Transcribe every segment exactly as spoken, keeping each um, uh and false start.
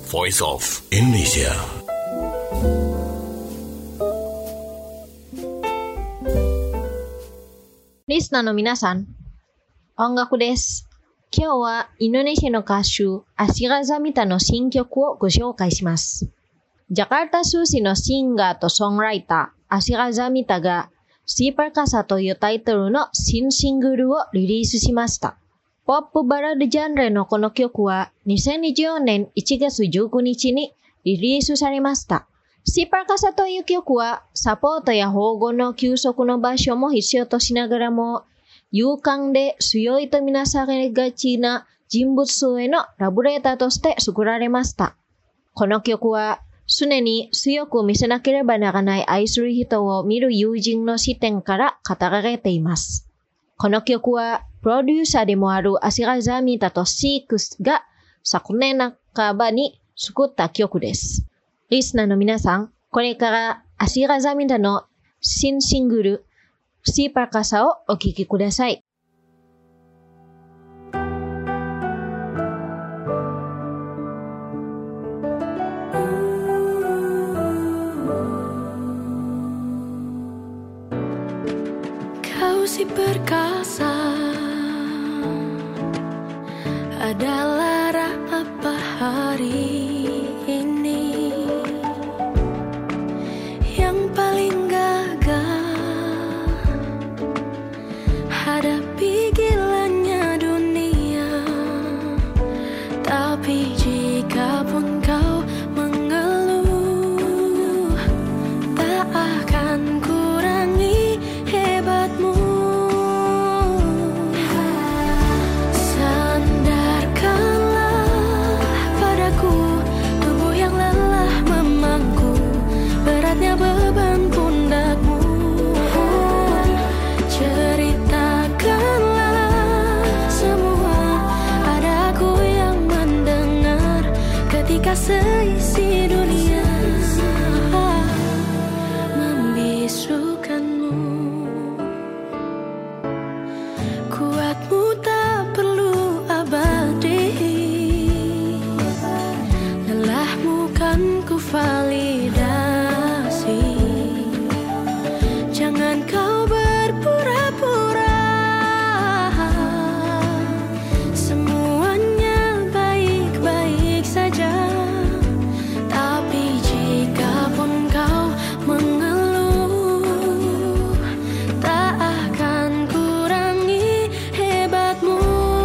Voice of Indonesia. リスナーの皆さん、音楽です。今日はインドネシアの歌手、アシガザミタの新曲をご紹介します。ジャカルタ出身のシンガーとソングライター、アシガザミタが、シーパルカサというタイトルの新シングルをリリースしました。ポップバラードジャンルのこの曲は、にせんにじゅうよねんいちがつじゅうくにちにリリースされました。シーパルカサという曲は、サポートや保護の休息の場所も必要としながらも、勇敢で強いとみなされがちな人物へのラブレターとして作られました。この曲は、常に強く見せなければならない愛する人を見る友人の視点から語られています。この曲は、プロデューサーでもあるアシガザミタとシークスが昨年半ばに作った曲です。リスナーの皆さん、これからアシガザミタの新シングル、シーパルカサをお聴きください。 Kau si perkasa adalah apa hari ini yang paling gagah hadapi gilanya dunia. Tapi jika pun kau mengeluh, tak akan kurangi hebatmu. Sandarkanlah padaku tubuh yang lelah memangku, beratnya beban pundakmu. Ceritakanlah semua, ada aku yang mendengar ketika seisi dunia membisukanmu. Kuatmu tak perlu abadi, lelahmu kan ku validasi. Jangan kau berpura-pura, semuanya baik-baik saja. Tapi jika pun kau mengeluh, tak akan kurangi hebatmu.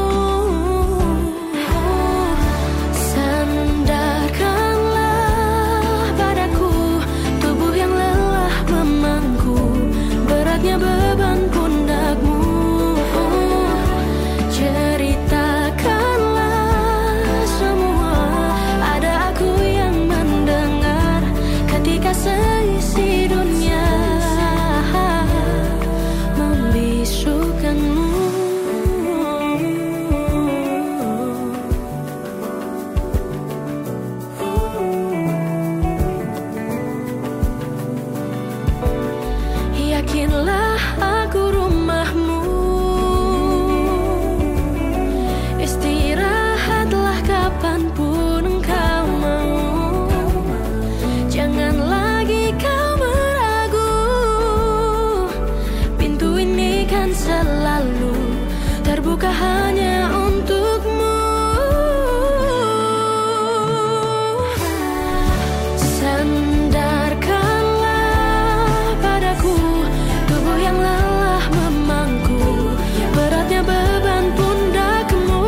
Sandarkanlah padaku tubuh yang lelah memangku, beratnya beban pundakmu. Ceritakanlah semua, ada aku yang mendengar ketika seisi dunia membisukanmu. Yakinlah aku rumahmu, istirahatlah kapanpun engkau mau. Jangan lagi kau meragu, pintu ini kan selalu terbuka hanya untukmu. Sandarkanlah padaku tubuh yang lelah memangku, beratnya beban pundakmu.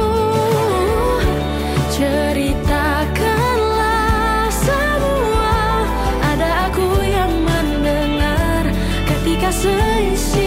Ceritakanlah semua, ada aku yang mendengar ketika seisi